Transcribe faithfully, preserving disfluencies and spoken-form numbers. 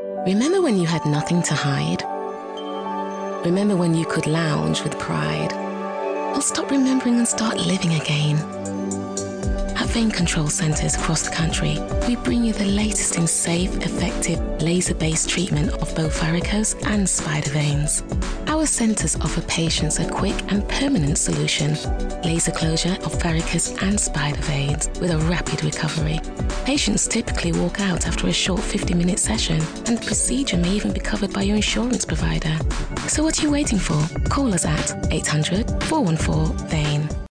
Remember when you had nothing to hide? Remember when you could lounge with pride? Well, stop remembering and start living again. At Vein Control Centres across the country, we bring you the latest in safe, effective, laser-based treatment of both varicose and spider veins. Our centres offer patients a quick and permanent solution, laser closure of varicose and spider veins with a rapid recovery. Patients typically walk out after a short fifty minute session, and the procedure may even be covered by your insurance provider. So what are you waiting for? Call us at eight hundred, four one four, V E I N.